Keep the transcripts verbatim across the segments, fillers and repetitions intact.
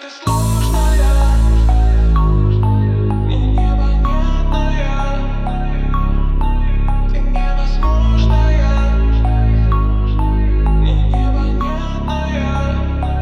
ты сложная, мне непонятная, ты невозможная, мне непонятная.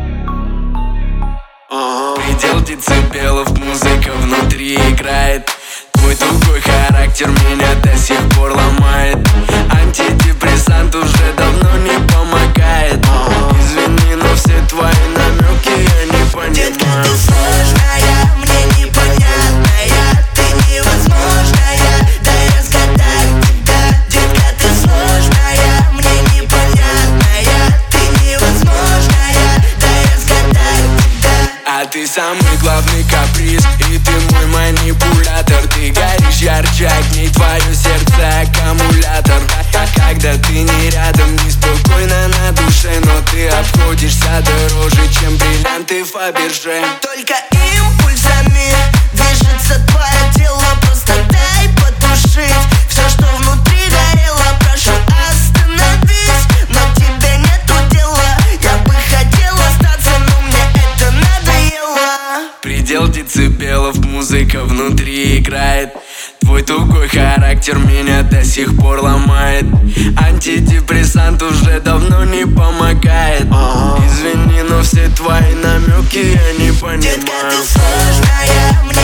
Предел децибелов, музыка внутри играет. Твой тугой характер меня до сих пор ломает. Антидепрессант уже давно не помогает. Извини, но все твои намеки я не понимаю. Детка, ты сложная, мне непонятная, ты невозможная, дай разгадать тебя. Детка, ты сложная, мне непонятная, ты невозможная, дай разгадать тебя. А ты самый главный каприз, и ты мой манипулятор. Ты горишь ярче огней, твое сердце аккумулятор. А когда ты не рядом, неспокойно на душе, но ты обходишься дороже, чем бриллианты Фаберже. Только импульсами движется твое тело, просто дай потушить все, что внутри горело. Прошу, остановись, но тебе нету дела. Я бы хотела остаться, но мне это надоело. Предел децибелов, музыка внутри играет. Твой тугой характер меня до сих пор ломает. Антидепрессант уже давно не помогает. Извини, но все твои намеки я не понимаю. Детка, ты сложная, мне